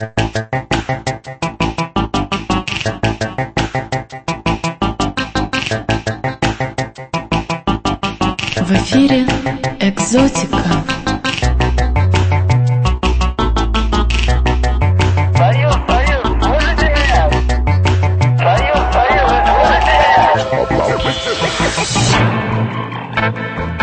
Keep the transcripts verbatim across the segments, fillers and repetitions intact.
В эфире «Экзотика». Союз, Союз, слышите меня? Союз, Союз, слышите меня?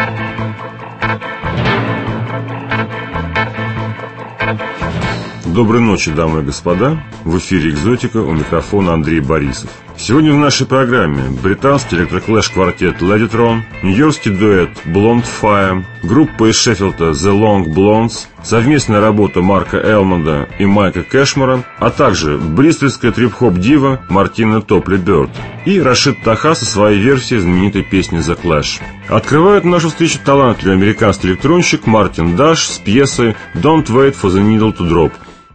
Доброй ночи, дамы и господа. В эфире «Экзотика», у микрофона Андрей Борисов. Сегодня в нашей программе британский электроклэш-квартет Ladytron, нью-йоркский дуэт Blonde Fire, группа из Шеффилда The Long Blondes, совместная работа Марка Элмонда и Майка Кэшмора, а также бристольская трип-хоп-дива Мартина Топли Бёрд и Рашид Таха со своей версией знаменитой песни The Clash. Открывает нашу встречу талантливый американский электронщик Мартин Даш с пьесой Don't Wait for the Needle to Drop.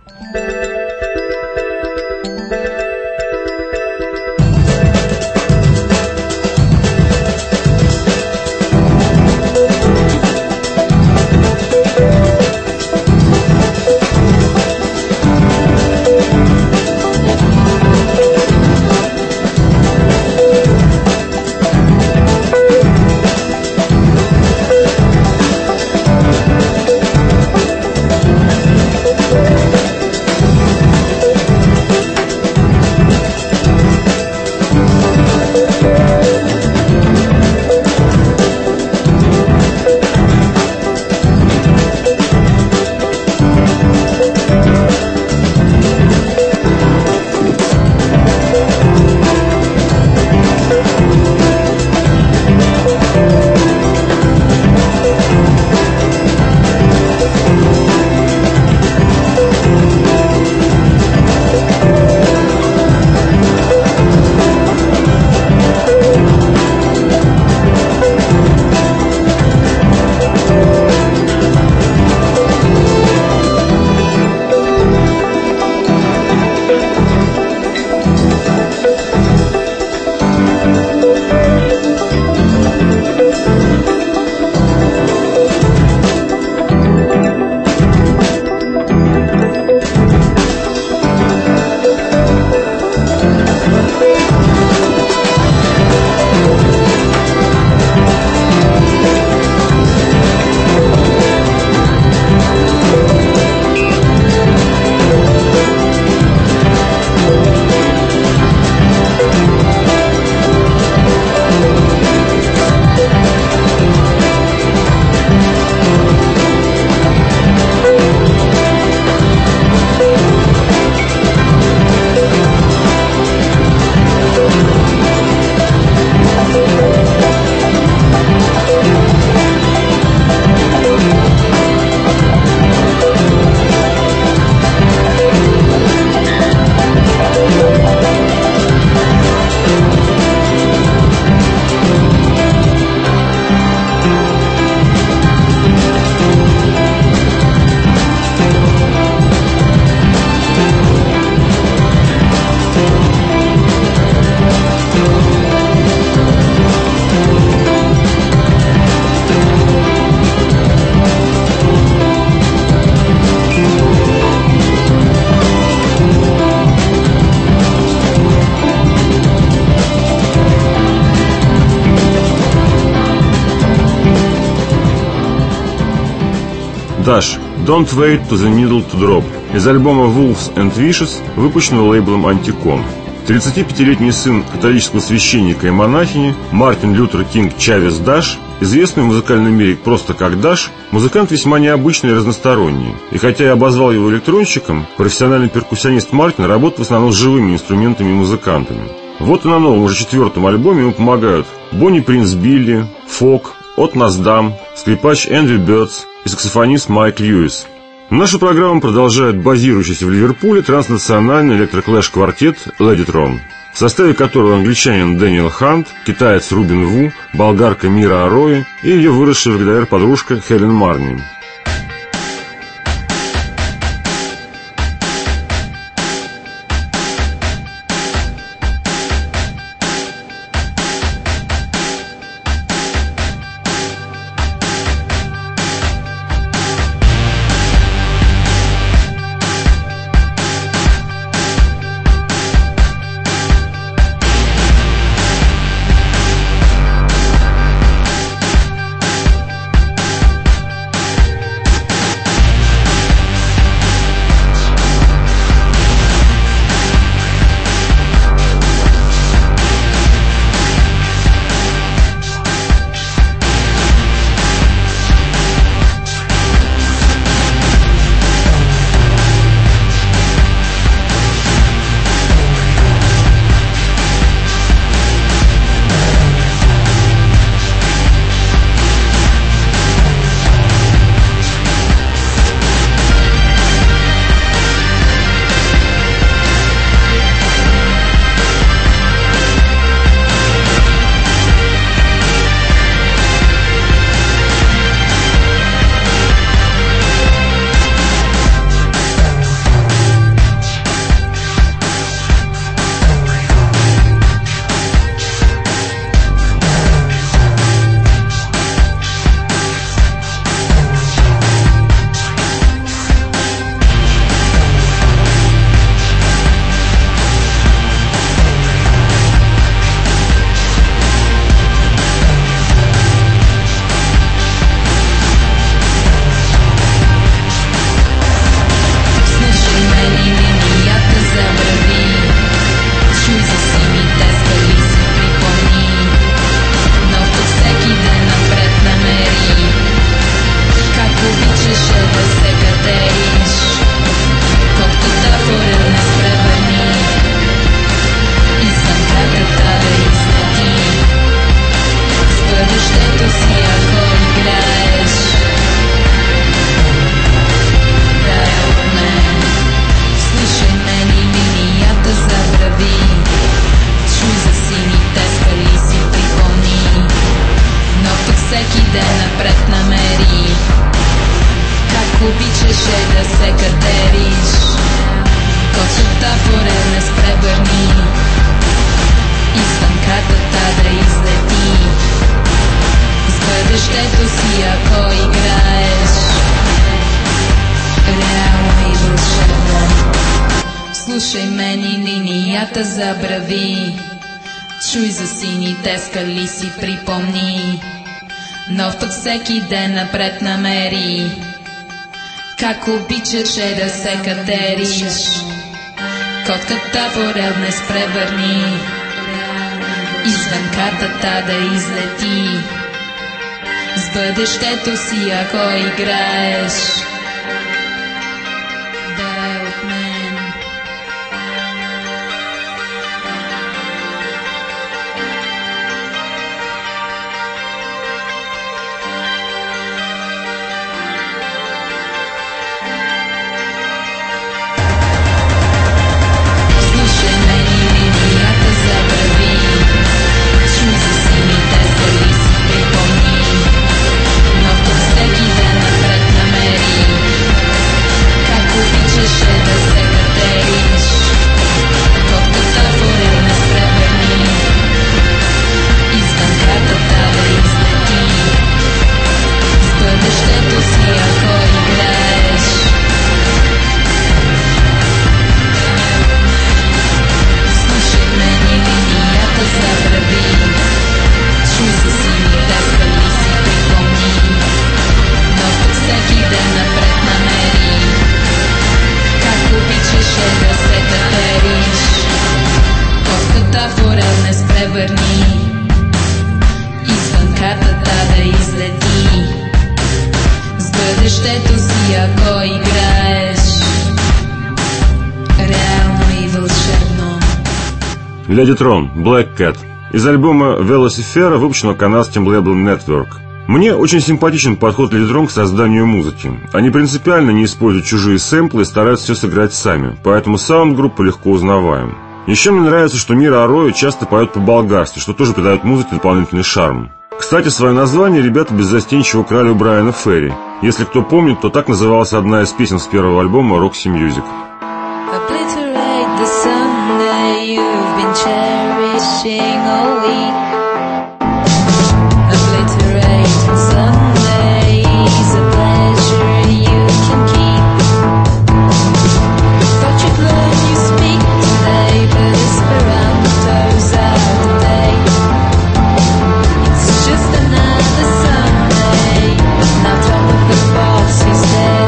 Dash, Don't Wait to the Needle to Drop из альбома Wolves and Wishes, выпущенного лейблом Anticon. тридцатипятилетний сын католического священника и монахини Мартин Лютер Кинг Чавес Даш, известный в музыкальном мире просто как Даш, музыкант весьма необычный и разносторонний. И хотя я обозвал его электронщиком, профессиональный перкуссионист Мартин работает в основном с живыми инструментами и музыкантами. Вот и на новом, уже четвертом альбоме ему помогают Бонни Принц Билли, Фок, От Наздам, скрипач Эндрю Бёрдс и саксофонист Майк Льюис. Наша программа продолжает базирующийся в Ливерпуле транснациональный электроклэш-квартет Ladytron, в составе которого англичанин Дэниел Хант, китаец Рубин Ву, болгарка Мира Арои и ее выросшая в гэ дэ эр подружка Хелен Марни. Слушай мен, линията забрави, чуй за сините скали си припомни, нов път всеки ден напред намери, как обичаше да се катериш, котката в орел днес превърни, извън картата да излети, с бъдещето си ако играеш, да е от мен. Слушай мен и линията забрави, чуй за сините скали си припомни, нов път всеки ден напред намери, как обичаше да се катериш, котката в орел днес превърни, извън картата да излети, с бъдещето си ако играеш. Слушай мен и линията забрави, чуй за сините скали си припомни, нов път всеки ден напред намери, как обичаше да се катериш, котката в орел днес превърни, извън картата да излети, с бъдещето си ако играеш, реално и вълшебно. Леди Трон, Black Cat. Из альбома Velocifera, выпущенного канадским лейблом Network. Мне очень симпатичен подход Леди Трон к созданию музыки. Они принципиально не используют чужие сэмплы и стараются все сыграть сами, поэтому саунд группы легко узнаваем. Еще мне нравится, что Мира Ароя часто поет по-болгарски, что тоже придает музыке дополнительный шарм. Кстати, свое название ребята беззастенчиво украли у Брайана Ферри. Если кто помнит, то так называлась одна из песен с первого альбома Roxy Music. Obliterate the Sunday you've been cherishing all week. Obliterate Sundays, a pleasure you can keep. Thought you'd learn you speak today, but Esperanto's out of date. It's just another Sunday, now top of the boss is dead.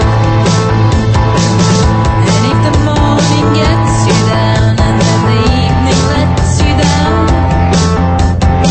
And if the morning gets you down and then the evening lets you down,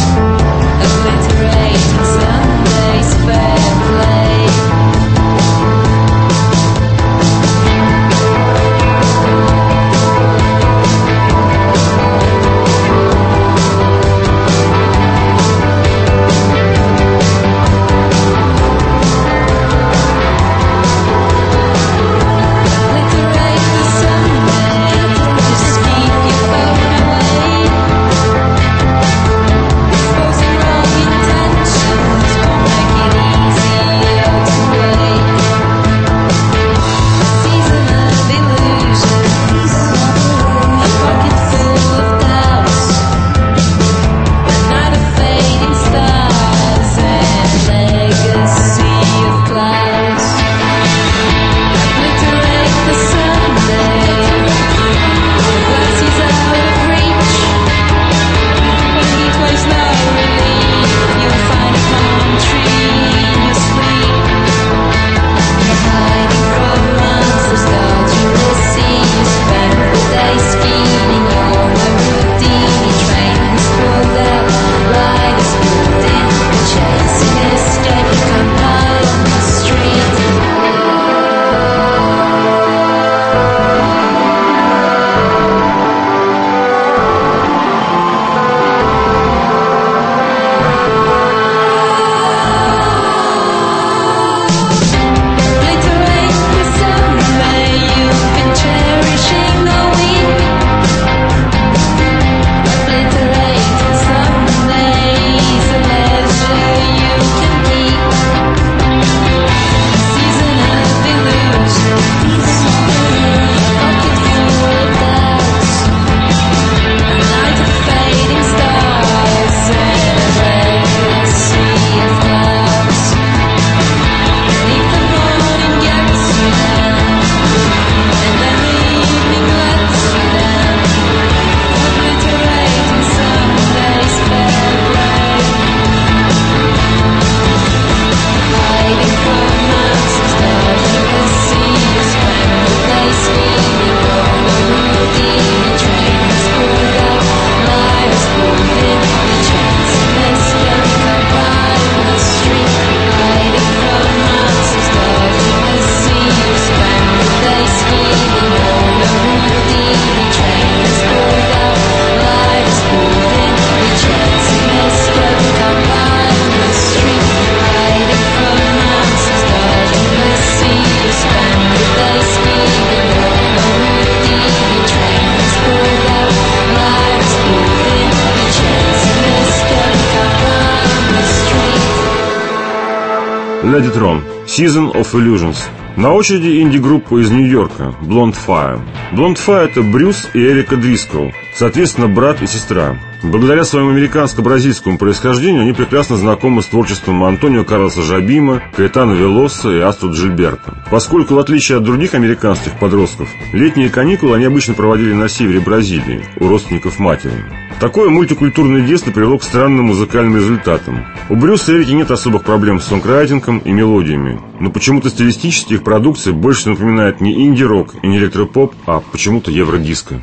Ladytron, Season of Illusions. На очереди инди-группа из Нью-Йорка, Blonde Fire. Blonde Fire — это Брюс и Эрика Дрисколл, соответственно, брат и сестра. Благодаря своему американско-бразильскому происхождению они прекрасно знакомы с творчеством Антонио Карлоса Жобима, Каэтано Велоса и Астрид Джильберто. Поскольку, в отличие от других американских подростков, летние каникулы они обычно проводили на севере Бразилии, у родственников матери. Такое мультикультурное детство привело к странным музыкальным результатам. У Брюса и Эрики нет особых проблем с сонграйтингом и мелодиями, но почему-то стилистически их продукция больше напоминает не инди-рок и не электропоп, а почему-то евродиско.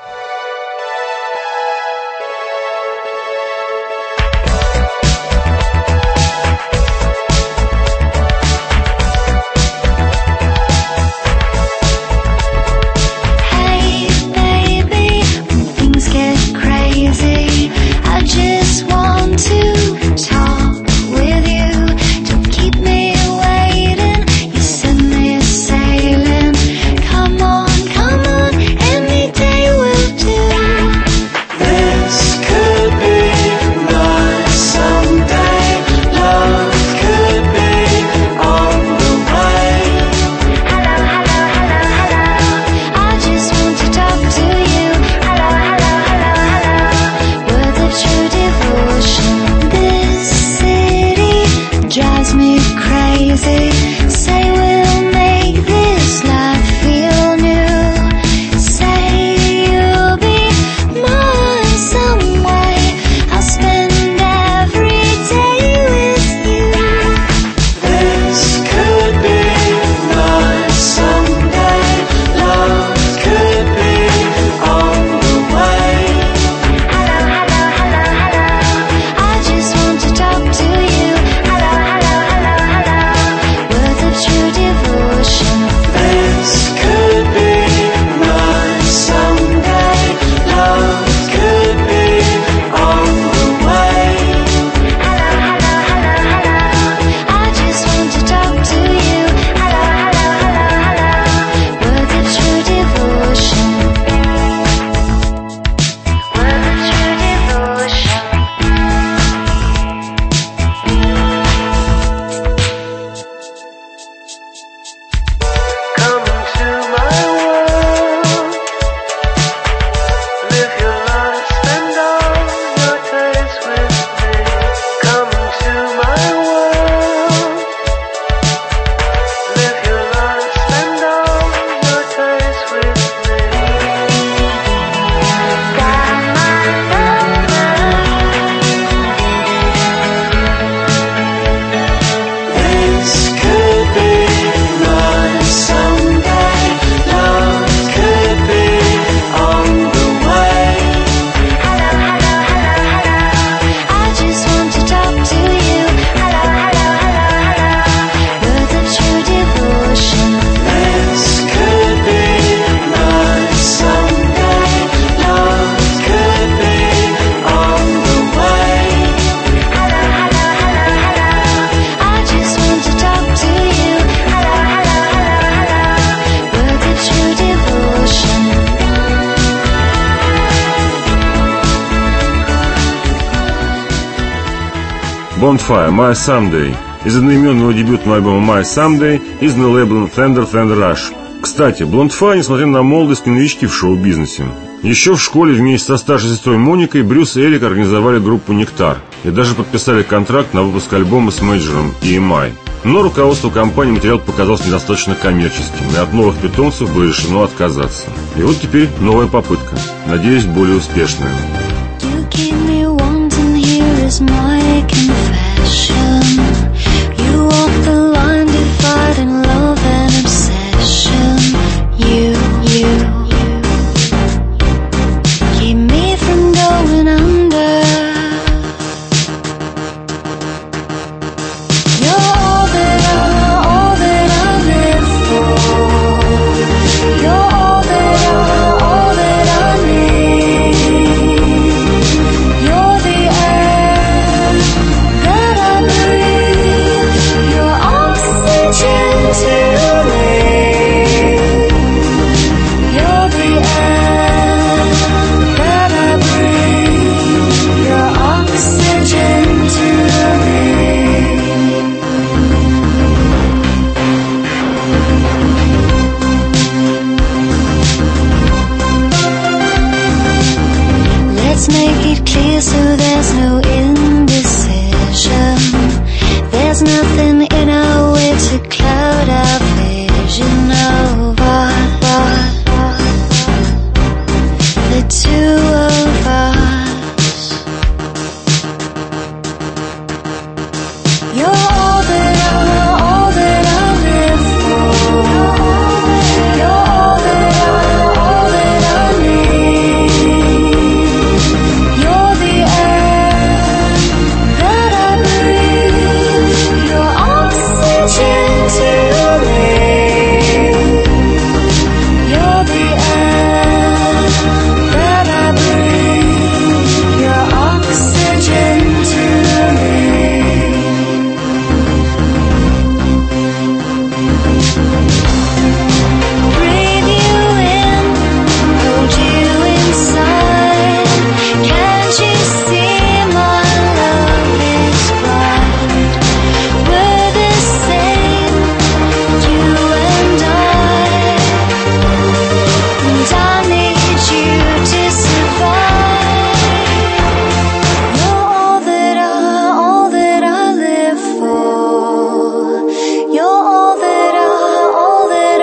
Blonde Fire, My Someday, из одноименного дебютного альбома My Someday, изданного лейблом Fender Fender Rush. Кстати, Blonde Fire, несмотря на молодость, не новички в шоу-бизнесе. Еще в школе вместе со старшей сестрой Моникой Брюс и Эрик организовали группу «Нектар» и даже подписали контракт на выпуск альбома с менеджером и эм ай. Но руководству компании материал показался недостаточно коммерческим, и от новых питомцев было решено отказаться. И вот теперь новая попытка, надеюсь, более успешная. Let's make it clear so there's no indecision. There's nothing in our way to cloud our vision of what, what, what the two of us. You're all that I, all that I live for. You're all that I, all that I need. You're the air that I breathe. You're oxygen to me. You're the air that I breathe. You're oxygen to me. Breathe you in, hold you inside. Can't you see my love is bright? We're the same, you and I. And I need you to survive. You're all that I, all that I live for. You're all that I, all that I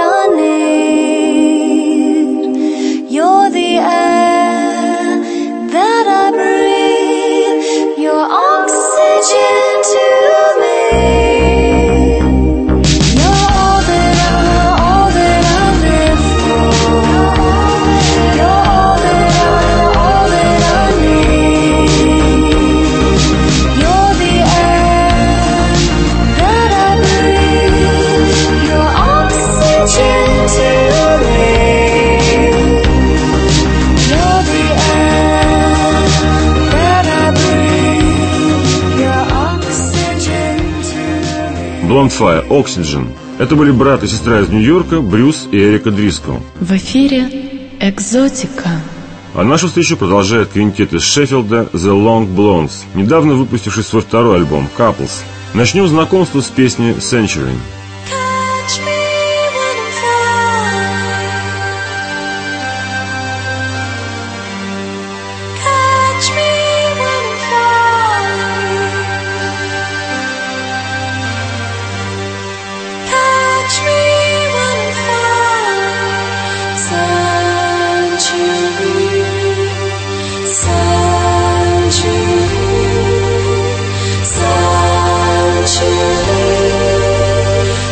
need. You're the air that I breathe. You're oxygen to me. You're all that I, all that I live for. You're all that I, all that I need. You're the air that I breathe. You're oxygen to me. You're the air that I breathe. You're oxygen to me. Blonde Fire, Oxygen. Это были брат и сестра из Нью-Йорка, Брюс и Эрика Дрискл. В эфире «Экзотика». А нашу встречу продолжает квинтет из Шеффилда The Long Blondes, недавно выпустивший свой второй альбом Couples. Начнем знакомство с песней Century. Catch me when I'm flying. Catch me when I'm flying. Catch me when I'm flying. Century, century, century.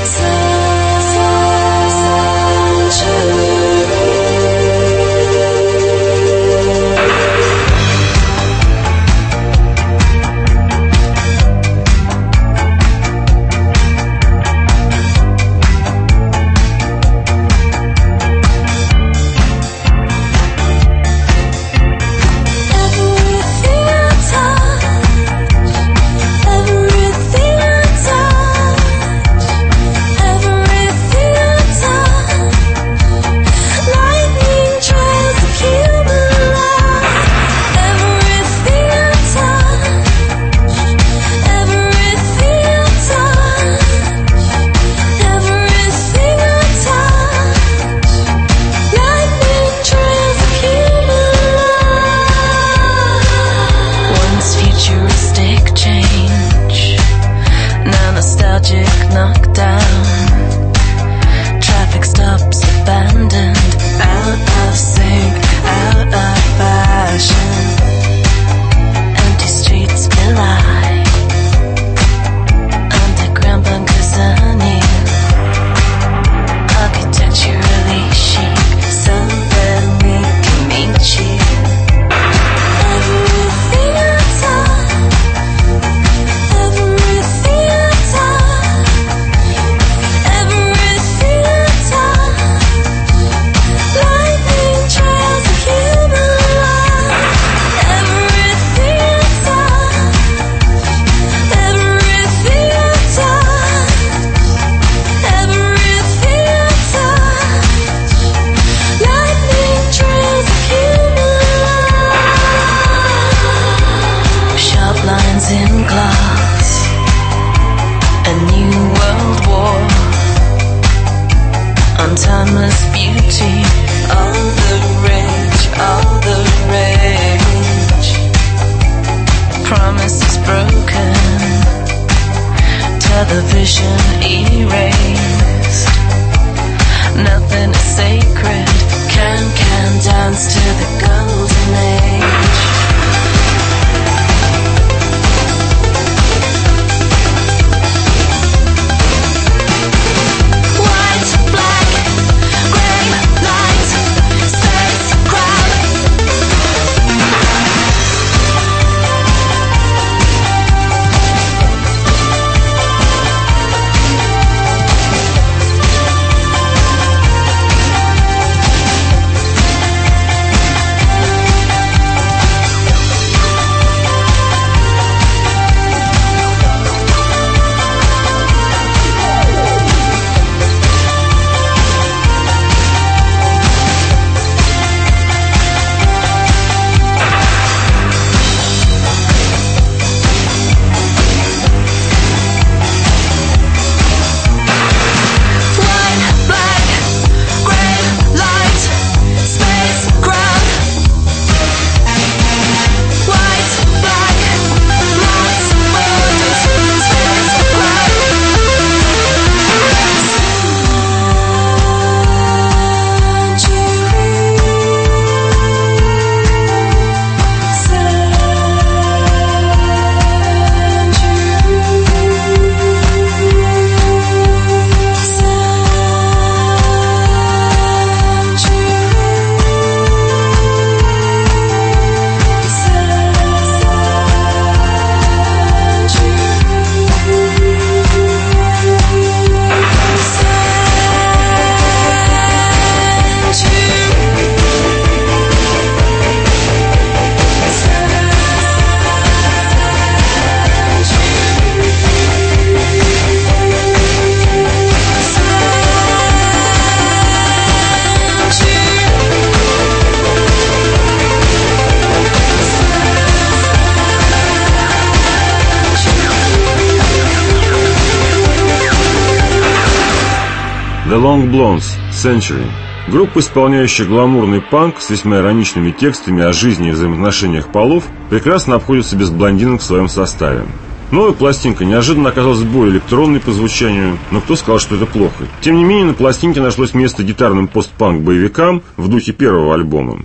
The Long Blondes, Century. Группа, исполняющая гламурный панк с весьма ироничными текстами о жизни и взаимоотношениях полов, прекрасно обходится без блондинок в своем составе. Новая пластинка неожиданно оказалась более электронной по звучанию, но кто сказал, что это плохо? Тем не менее, на пластинке нашлось место гитарным постпанк-боевикам в духе первого альбома.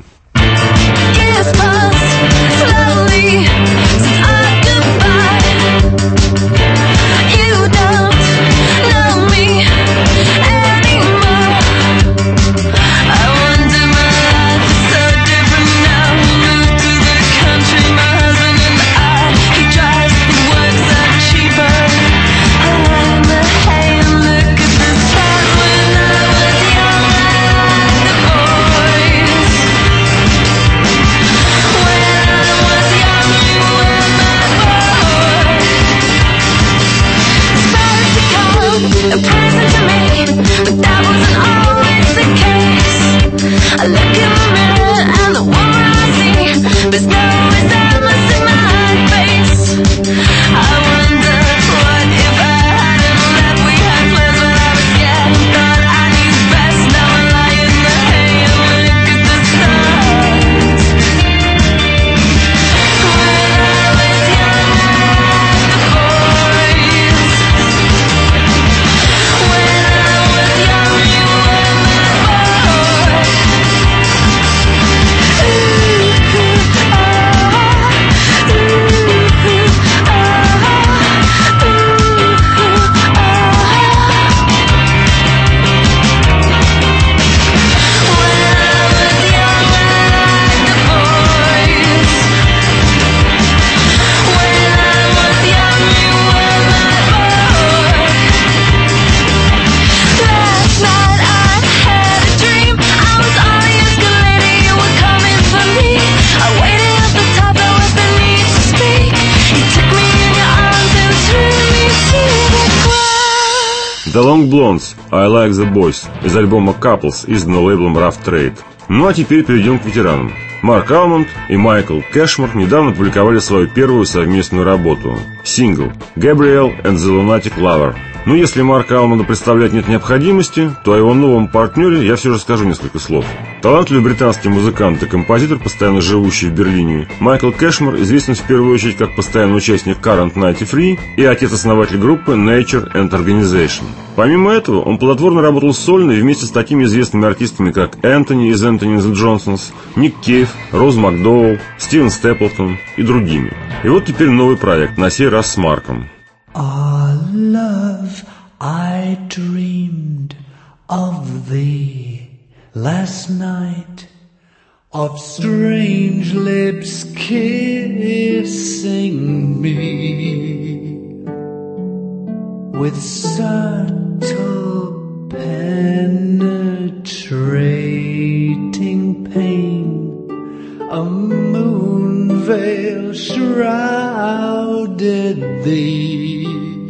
The Long Blondes, I Like the Boys из альбома Couples, изданного лейблом Rough Trade. Ну а теперь перейдем к ветеранам. Марк Алмонд и Майкл Кэшмор недавно публиковали свою первую совместную работу – сингл «Gabrielle and the Lunatic Lover». Но если Марка Алмонда представлять нет необходимости, то о его новом партнере я все же скажу несколько слов. Талантливый британский музыкант и композитор, постоянно живущий в Берлине, Майкл Кэшмор известен в первую очередь как постоянный участник Current девяносто три и отец-основатель группы Nature and Organization. Помимо этого, он плодотворно работал сольно и вместе с такими известными артистами, как Энтони из Энтони and the Johnsons, Ник Кейв, Роуз Макдоуэлл, Стивен Степлтон и другими. И вот теперь новый проект, на сей раз с Марком. Our love, I dreamed of thee last night, of strange lips kissing me with subtle penetrating pain. A moon veil shrouded thee.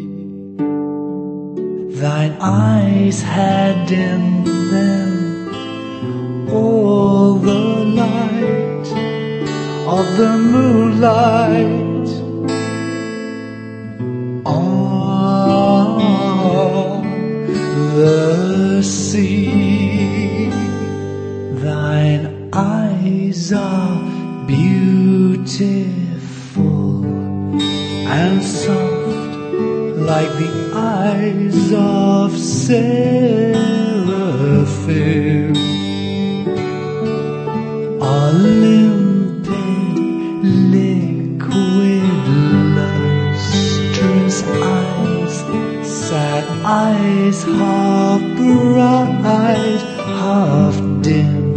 Thine eyes had in them all the light of the moonlight on the sea. Thine eyes are beautiful and soft, like the eyes of seraphim. Olympic, liquid, lustrous eyes, sad eyes, half bright, half dim,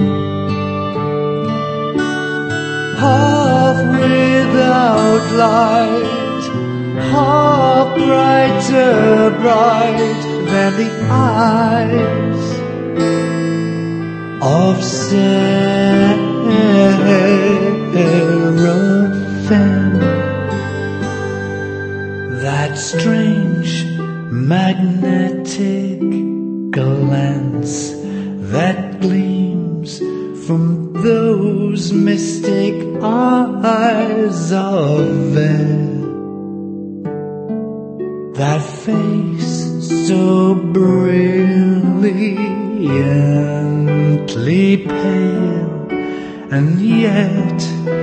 half without light, half brighter bright than the eyes of seraphim. That strange magnetic glance that gleams from those mystic eyes of air. That face so brilliant radiantly pale, and yet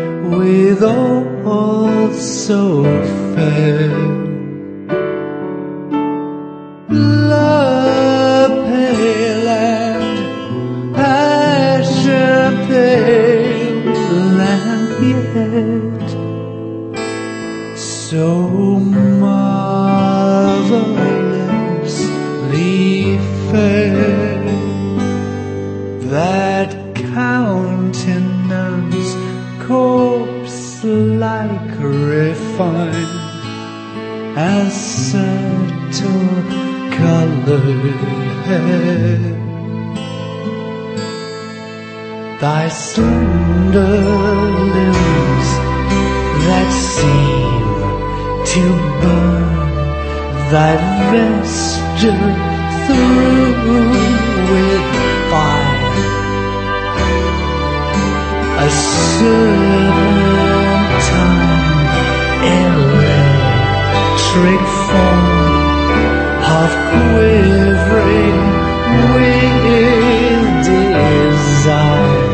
withal so fair. Love pale and passion pale, and yet so marvelously fair. That countenance corpse-like refined, as subtle colored hair. Thy slender limbs that seem to burn, thy vesture through with fire, a serpentine electric form, half quivering with desire.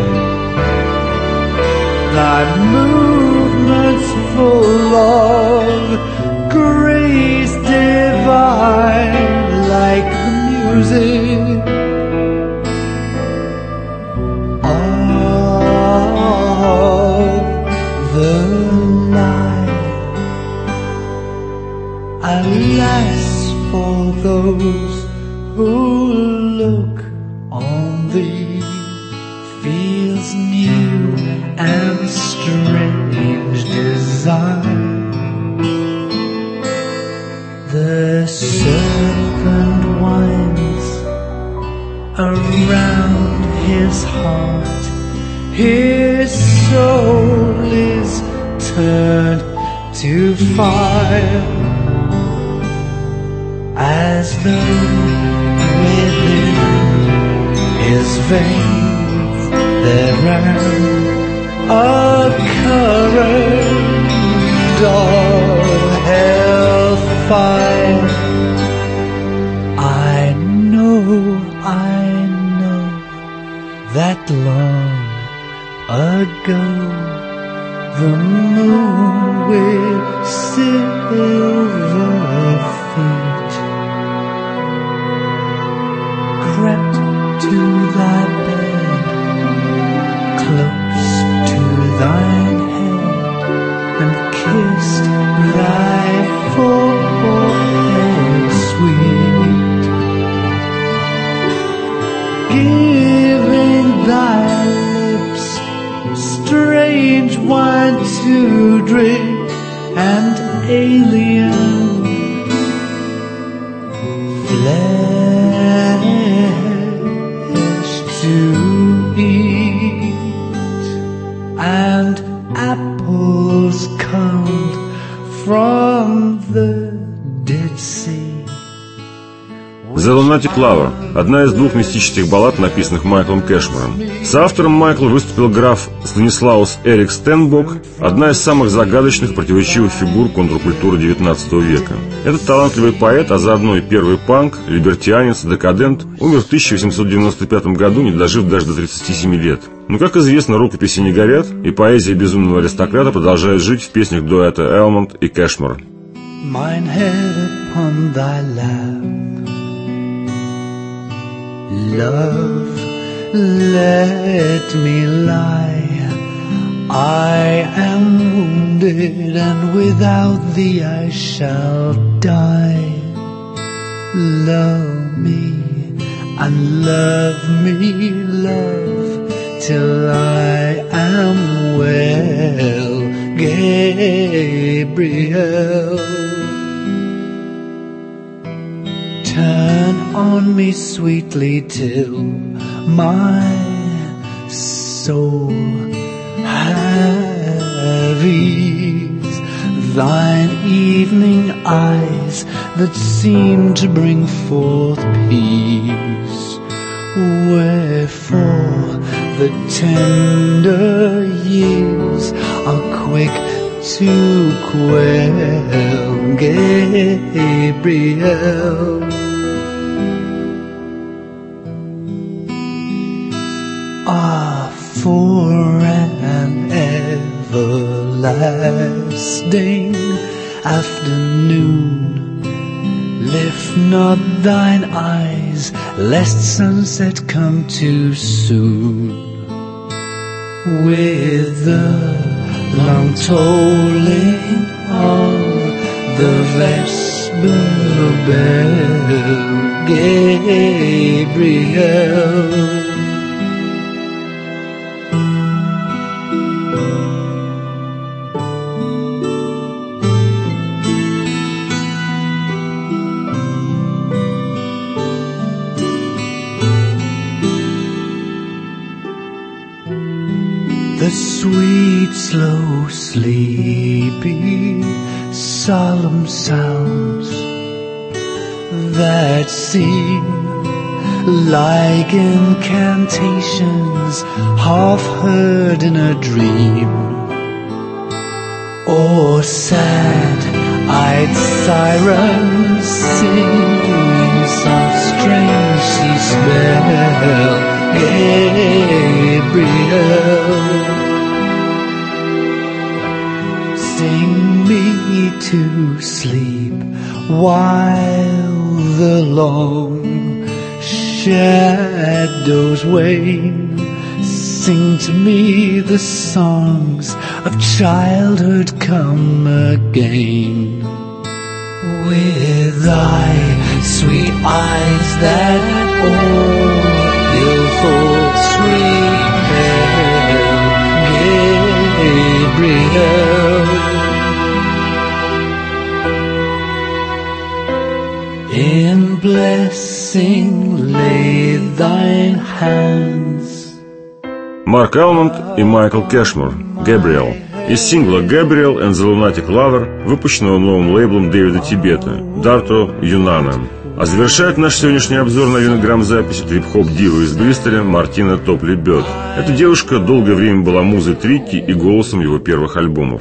Thy movements full of grace divine, like the music of the light. Alas, for those who look on thee, feels new and strange design. The serpent winds around his heart, his soul is turned to fire, as though within his veins there ran a current of hellfire. I know, I know that long ago the moon with silver feet crept to thy bed, close to thine head, and kissed thy forehead sweet, giving thy lips strange wine to drink and alien flesh to eat, and apples culled from the Dead Sea. The Lunatic Lover – одна из двух мистических баллад, написанных Майклом Кэшмером. Соавтором Майкла выступил граф Станислаус Эрик Стенбок, одна из самых загадочных, противоречивых фигур контркультуры девятнадцатого века. Этот талантливый поэт, а заодно и первый панк, либертианец, декадент, умер в тысяча восемьсот девяносто пятом году, не дожив даже до тридцати семи лет. Но, как известно, рукописи не горят, и поэзия безумного аристократа продолжает жить в песнях дуэта Элмонд и Кэшмер. Mine head upon thy lap, love, let me lie. I am wounded, and without thee I shall die. Love me, and love me, love, till I am well, Gabriel. Turn on me sweetly till my soul have ease. Thine evening eyes that seem to bring forth peace. Wherefore the tender years are quick to quell, Gabriel. are for an everlasting afternoon. Lift not thine eyes, lest sunset come too soon. With the long tolling of the vesper bell, Gabriel. The sweet, slow, sleepy, solemn sounds that seem like incantations half heard in a dream, or sad-eyed sirens singing soft, strange sea spell, Gabriel. Sing me to sleep while the long shadows wane. Sing to me the songs of childhood come again. With thy sweet eyes that oil thoughts repel, Gabriel. In blessing lay thine hands. Марк Алмонд и Майкл Кэшмор, «Gabriel», из сингла «Gabriel and the Lunatic Lover», выпущенного новым лейблом Дэвида Тибета, Дарто Юнана. А завершает наш сегодняшний обзор новинок грамзаписи трип-хоп-дива из Бристоля Мартина Топли Бёрд. Эта девушка долгое время была музой Трикки и голосом его первых альбомов.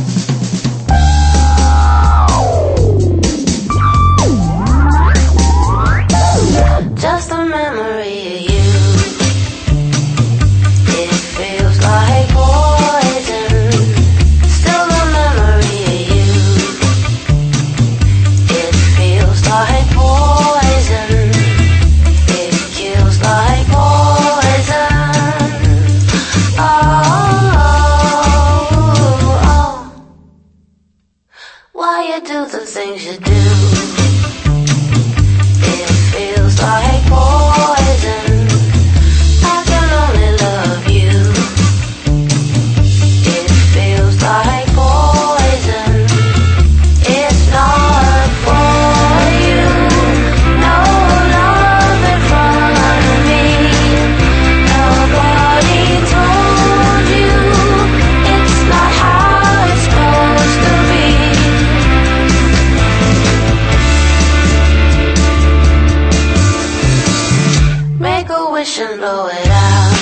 And blow it out.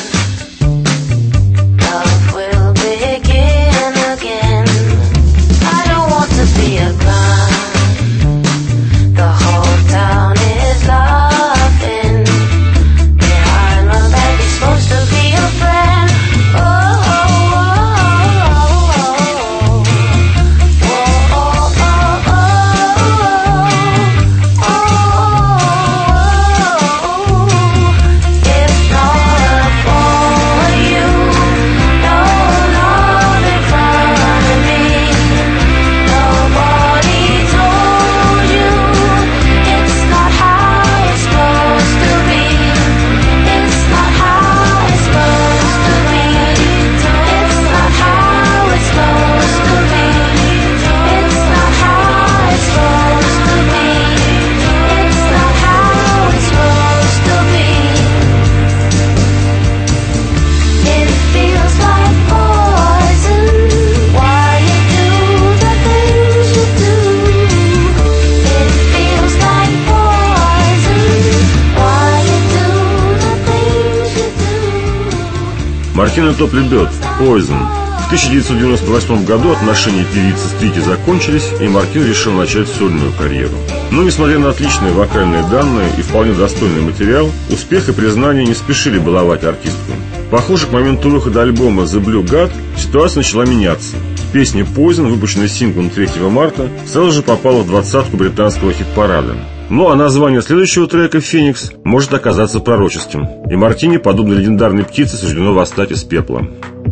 Love will begin again. I don't want to be a clown. The whole town is laughing. Behind my back you're supposed to be a friend. Oh, oh, oh, oh, oh, oh, oh, oh, oh, oh. Мартина Топли Бёрд, Poison. В тысяча девятьсот девяносто восьмом году отношения певицы с Трикки закончились, и Мартин решил начать сольную карьеру. Но, несмотря на отличные вокальные данные и вполне достойный материал, успех и признание не спешили баловать артистку. Похоже, к моменту выхода альбома The Blue God ситуация начала меняться. Песня Poison, выпущенная синглом третьего марта, сразу же попала в двадцатку британского хит-парада. Ну а название следующего трека «Феникс» может оказаться пророческим, и Мартини, подобно легендарной птице, суждено восстать из пепла.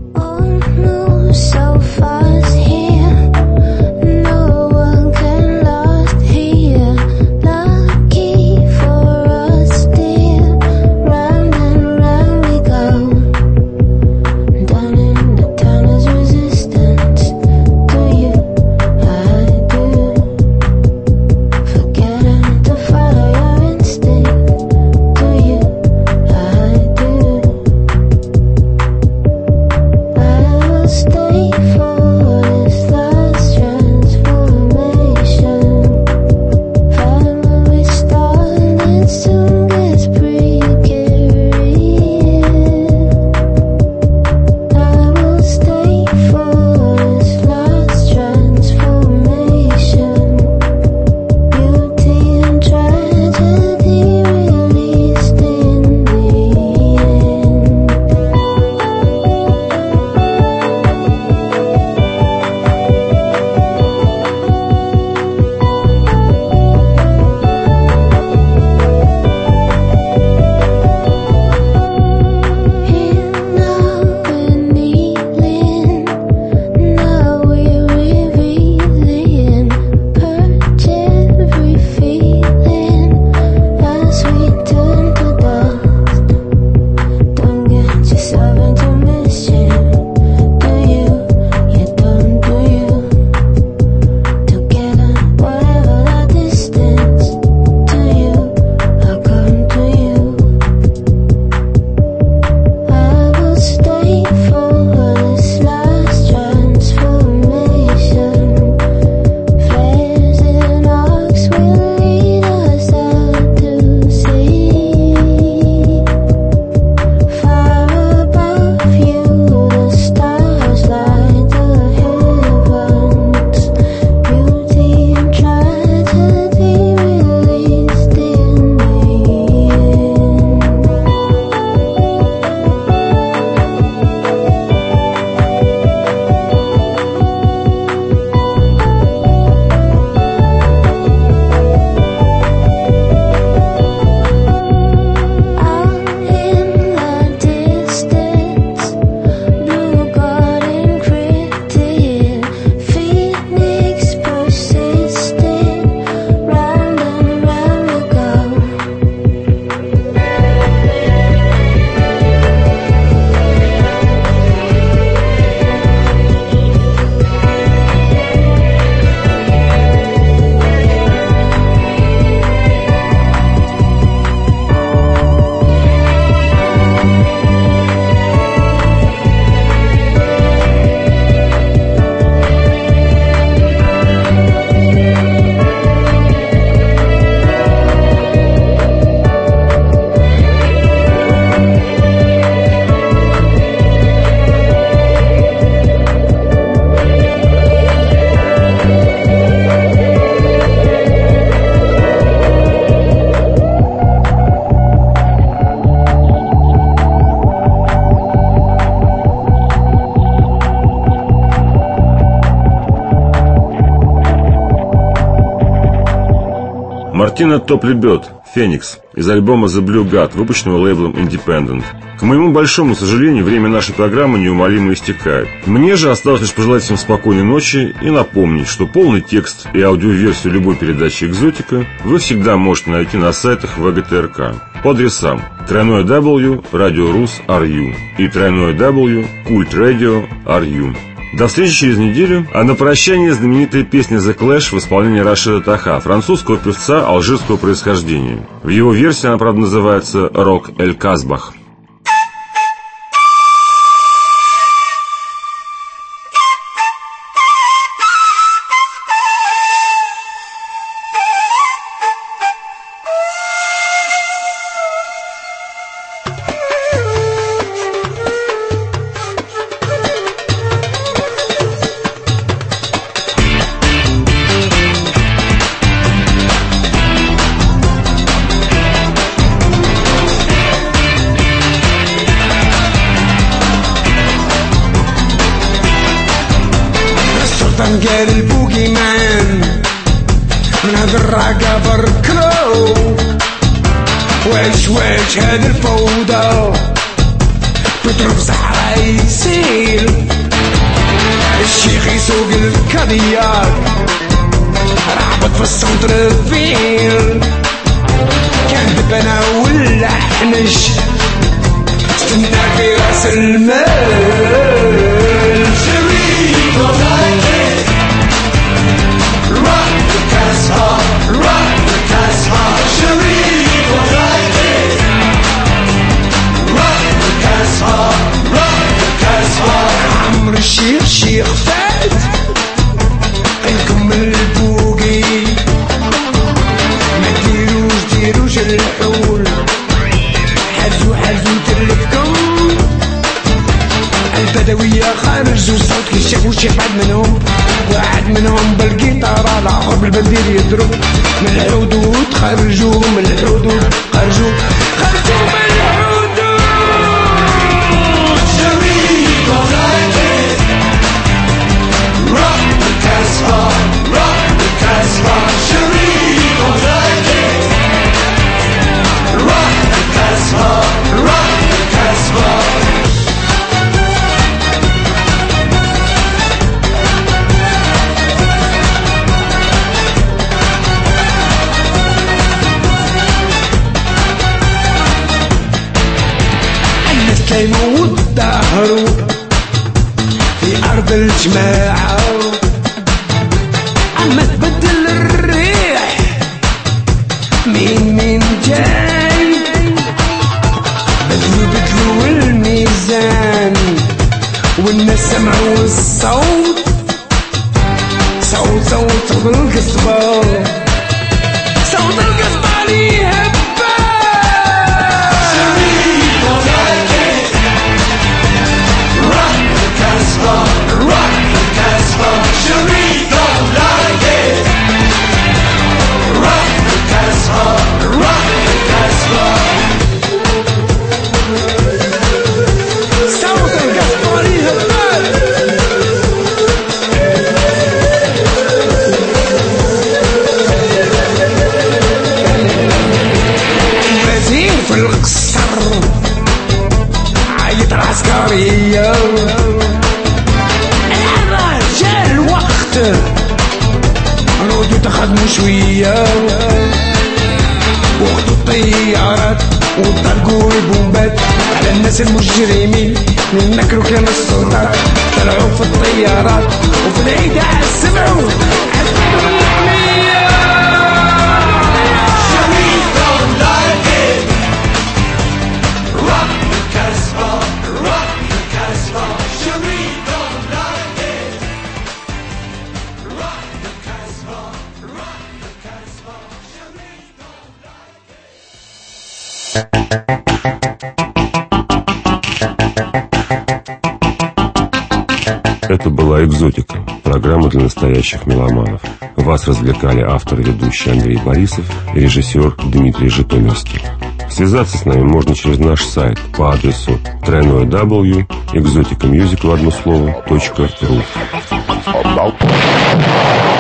Мартина топ-лебед «Феникс» из альбома The Blue God, выпущенного лейблом Independent. К моему большому сожалению, время нашей программы неумолимо истекает. Мне же осталось лишь пожелать всем спокойной ночи и напомнить, что полный текст и аудиоверсию любой передачи «Экзотика» вы всегда можете найти на сайтах вэ гэ тэ эр ка по адресам тройной дабл ю точка радио рус точка ар ю и тройной дабл ю точка культ радио точка ар ю. До встречи через неделю, а на прощание знаменитая песня The Clash в исполнении Рашида Таха, французского певца алжирского происхождения. В его версии она, правда, называется «Рок Эль Казбах». الشيطان قال البوكي مان من هاد الراقة بركرو واش واش هاد الفوضى بيضرب صحراء يسيل الشيخ يسوق الكادياك رعبت في السنتر فيل كان دبنا ولا حنش استنى في راس المال شريك وغاية rock the cast hard rock the cast hard شريك وغاية rock the cast hard rock the cast hard عمر الشيخ شيخ فات نكمل البوقي ما ديروش ديروش الحول حزو حزو تلفكم البدوية خرجوا صوت كي شافوا شي حد منهم واحد منهم بالقيطارة الآخر بالبندير يضرب من الحدود خرجوا من الحدود خرجوا خرجوا من الحدود شريك وغاية rock the cast hard rock the cast hard شريك وغاية rock the cast hard rock the cast hard كيموت ظهره في أرض الجماعة عما تبدل الريح مين مين جاي بدلوا بدلوا الميزان والناس سمعوا الصوت صوت صوت صوت القصبة صوت القصبة ليها rock the cast hard شريك وغاية rock the cast hard rock the cast hard صوت القصبة ليها بال بازين في القصر عايد عسكرية رودوا تخدموا شوية واخدوا الطيارات وطلقوا البومبات على الناس المجرمين نكروا كلام السلطات طلعوا في الطيارات وفي العيد عسمعوا عسمعوا النعمية شريك وغاية rock the cast hard rock the cast hard شريك وغاية rock the cast hard rock the cast hard شريك Это была «Экзотика», программа для настоящих меломанов. Вас развлекали автор и ведущий Андрей Борисов и режиссер Дмитрий Житомирский. Связаться с нами можно через наш сайт по адресу дабл ю дабл ю дабл ю точка экзотика мьюзик в одно слово точка ру.